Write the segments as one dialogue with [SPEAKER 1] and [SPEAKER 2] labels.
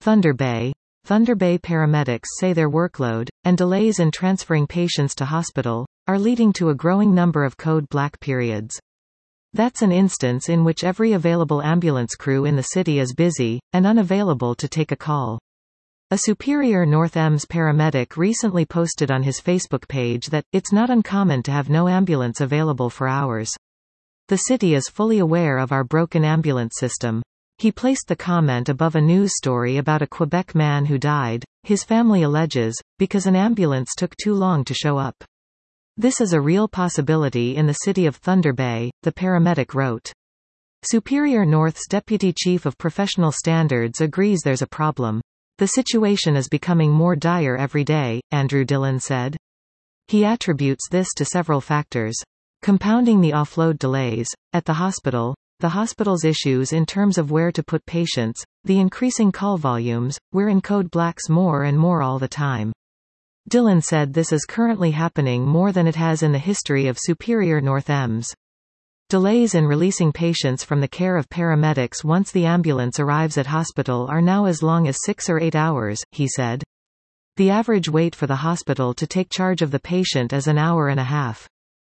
[SPEAKER 1] Thunder Bay. Thunder Bay paramedics say their workload, and delays in transferring patients to hospital, are leading to a growing number of code black periods. That's an instance in which every available ambulance crew in the city is busy, and unavailable to take a call. A Superior North EMS paramedic recently posted on his Facebook page that, "It's not uncommon to have no ambulance available for hours. The city is fully aware of our broken ambulance system." He placed the comment above a news story about a Quebec man who died, his family alleges, because an ambulance took too long to show up. "This is a real possibility in the city of Thunder Bay," the paramedic wrote. Superior North's Deputy Chief of Professional Standards agrees there's a problem. "The situation is becoming more dire every day," Andrew Dillon said. He attributes this to several factors. Compounding the offload delays at the hospital's issues in terms of where to put patients, the increasing call volumes, we're in code blacks more and more all the time. Dillon said this is currently happening more than it has in the history of Superior North EMS. Delays in releasing patients from the care of paramedics once the ambulance arrives at hospital are now as long as 6 or 8 hours, he said. The average wait for the hospital to take charge of the patient is an hour and a half.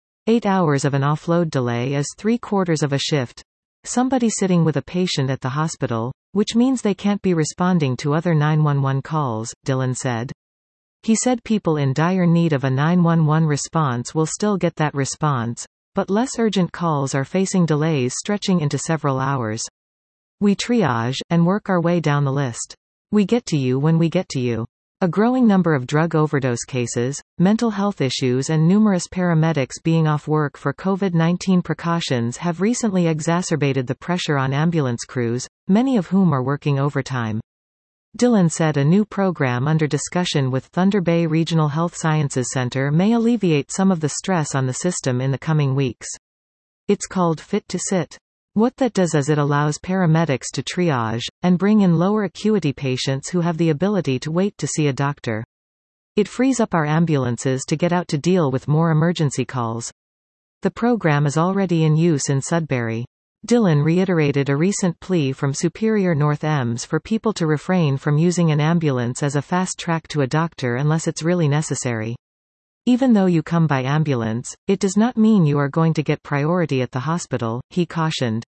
[SPEAKER 1] 8 hours of an offload delay is 3/4 of a shift. Somebody sitting with a patient at the hospital, which means they can't be responding to other 911 calls, Dillon said. He said people in dire need of a 911 response will still get that response, but less urgent calls are facing delays stretching into several hours. "We triage, and work our way down the list. We get to you when we get to you." A growing number of drug overdose cases, mental health issues and numerous paramedics being off work for COVID-19 precautions have recently exacerbated the pressure on ambulance crews, many of whom are working overtime. Dillon said a new program under discussion with Thunder Bay Regional Health Sciences Center may alleviate some of the stress on the system in the coming weeks. It's called Fit to Sit. What that does is it allows paramedics to triage, and bring in lower acuity patients who have the ability to wait to see a doctor. It frees up our ambulances to get out to deal with more emergency calls. The program is already in use in Sudbury. Dillon reiterated a recent plea from Superior North EMS for people to refrain from using an ambulance as a fast track to a doctor unless it's really necessary. "Even though you come by ambulance, it does not mean you are going to get priority at the hospital," he cautioned.